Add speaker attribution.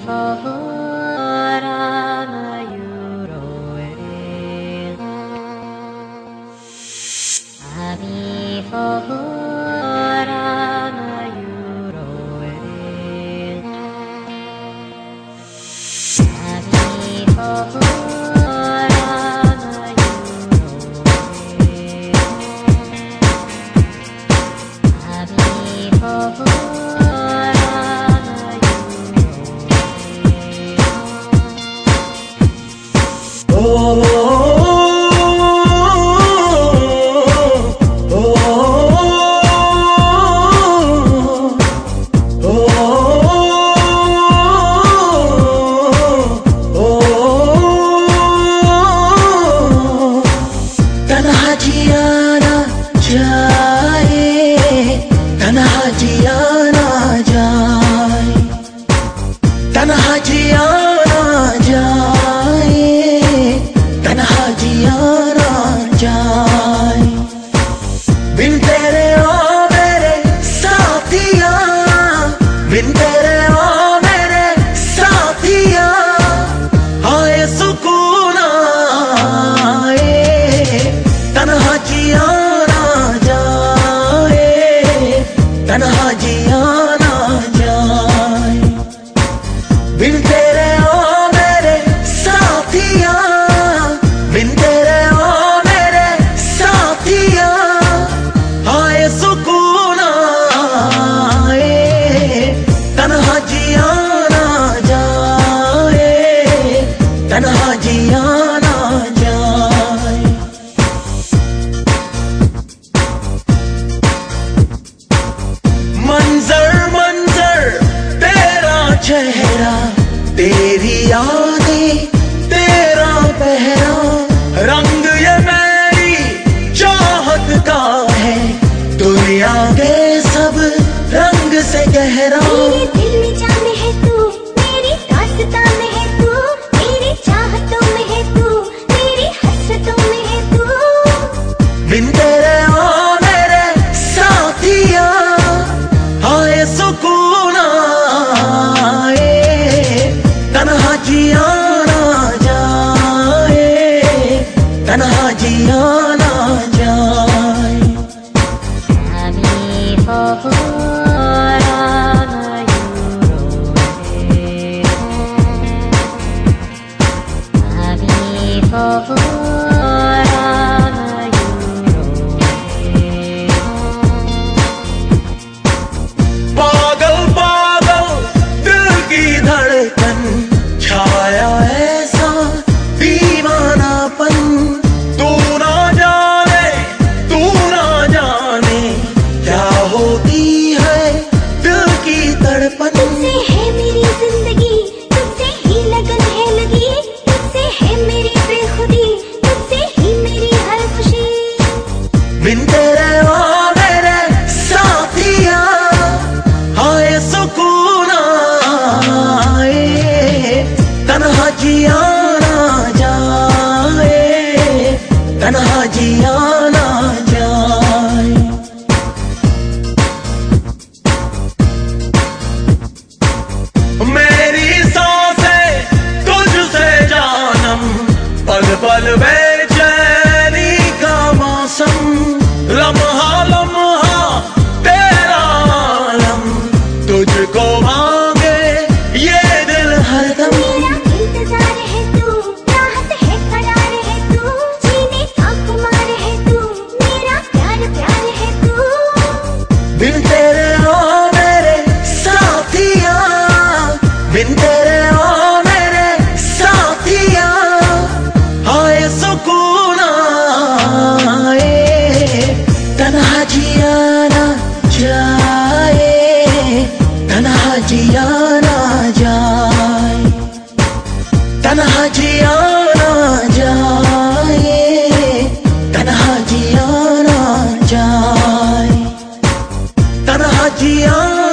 Speaker 1: चेहरा, तेरी यादें, तेरा पहरा, रंग ये मेरी चाहत का है, दुनिया के सब रंग से गहरा।
Speaker 2: मेरे दिल में जान है तू, मेरी दास्तां में है तू, मेरी चाहतों में है तू, मेरी हसरतों में है तू।
Speaker 1: बिन तेरे आ मेरे साथिया, आए सुकून आए, तन्हा जिया ना जाए, तन्हा जिया ना जाए। पागल पागल दिल की धड़कन, छाया ऐसा दीवानापन, तू ना जाने क्या होती है दिल की तड़पन।
Speaker 2: तुझसे है मेरी जिंदगी, तुझसे ही लगन है लगी, तुझसे है मेरी बेखुदी, तुझसे ही मेरी हर खुशी।
Speaker 1: बिन तेरे आ मेरे साथिया, आए सुकून आए, तन्हा जिया ना जाए, तन्हा जिया ना जाए। मेरी सांसें तुझसे जानम, पल पल बेचैनी का मौसम, लम्हा लम्हा तेरा आलम, तुझको मांगे ये दिल हरदम।
Speaker 2: मेरा इंतजार है तू, राहत है करार है तू, जीने का खुमार है तू, मेरा प्यार प्यार है तू।
Speaker 1: बिन तेरे आ मेरे साथिया, बिन तेरे आ मेरे साथिया, आए सुकून आए, तन्हा जिया ना जाए, तन्हा जिया ना जाए, तन्हा जिया ना जाए, तन्हा जिया ना जाए, तन्हा जिया